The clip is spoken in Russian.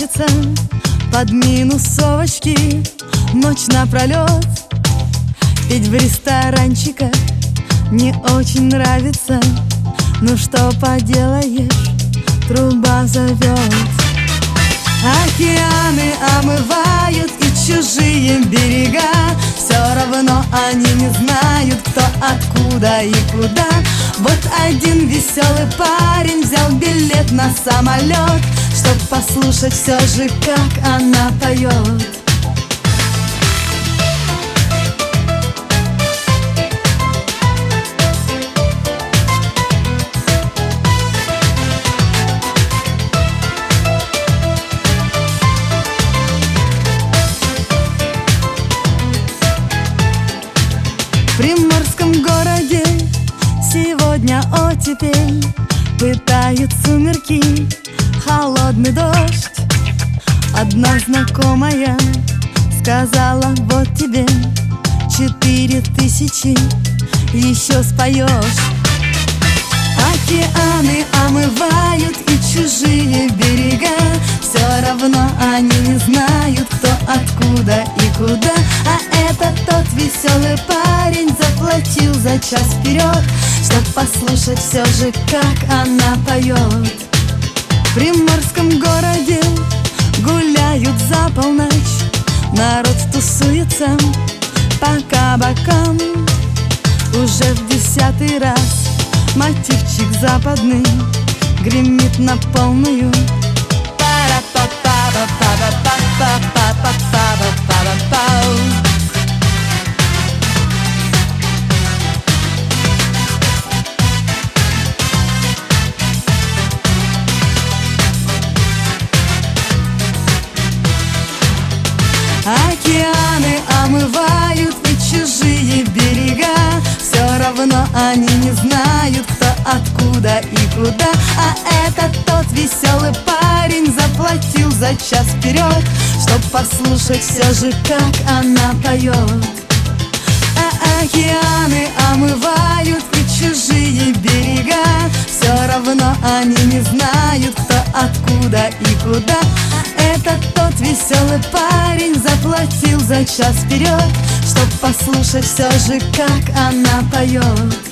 нравится под минусовочки ночь напролет. Ведь в ресторанчиках не очень нравится. Ну что поделаешь, труба зовет. Океаны омывают и чужие берега. Все равно они не знают, кто, откуда и куда. Вот один веселый парень взял билет на самолет, чтоб послушать все же, как она поет. В приморском городе сегодня оттепель, пытают сумерки, холодный дождь. Одна знакомая сказала: вот тебе 4000, еще споешь. Океаны омывают и чужие берега. Все равно они не знают, кто, откуда и куда. А это тот веселый парень заплатил за час вперед, чтоб послушать все же, как она поет. В приморском городе гуляют за полночь, народ тусуется по кабакам. Уже в 10-й раз мотивчик западный гремит на полную. Океаны омывают и чужие берега. Все равно они не знают, кто, откуда и куда. А этот тот веселый парень заплатил за час вперед, чтоб послушать все же, как она поет. А океаны омывают и чужие берега. Все равно они не знают, кто, откуда и куда. А этот тот веселый парень заплатил за час вперед, чтоб послушать все же, как она поет.